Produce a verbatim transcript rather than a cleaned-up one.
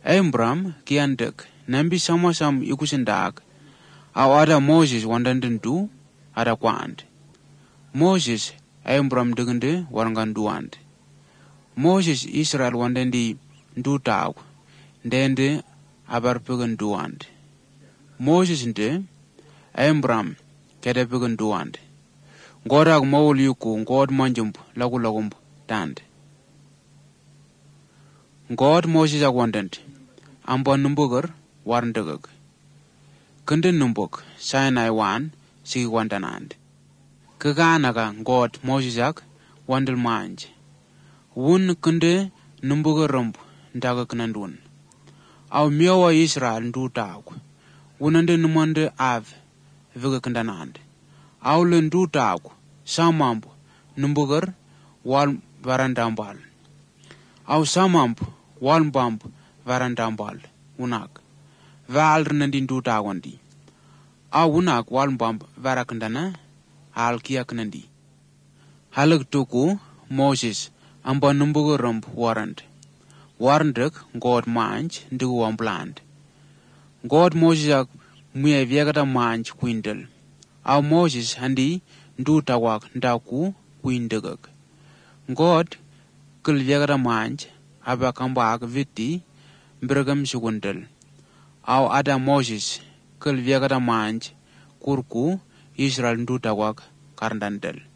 Abraham kiandek nambi sama-sam ikusindak au ada Moses wandandendu ada kwand. Moses Abraham degende warangan duand. Moses Israel wandandi ndu taw ndende abar pegen duand. Moses nde Abraham kede pegen duand. Ngodag mawul yuku ngod manjump lagu lagump tand. God Moses agwandant ambo numbugar warndagag. Kunden numbuk Sinai wan sigi wandanand. Kaganaga God Moses ag wandel manj. Wun kunde numbugar rump ndaga knandun. Au miawa Israel ndu tag. Wunande numande av viga kandanand. Au le ndu tag samamp numbugar wal varandambal. Au samamp wal bamp varandambal unak. Val nandi ndu tagwandi. Au unak wal bamp varakandana al kiak nandi. Halag tuku Moses amba numbugar rump warand. Warnduk God manj ndugu wampland. God Moses ak muya viagata manj kwindel. Au Moses handi ndu tawak ndaku kwindegak. God kul viagata manj abakamba ak viti mbirgam sugundel. Au ada Moses kul viagata manj kurku Israel ndu tawak karndandel.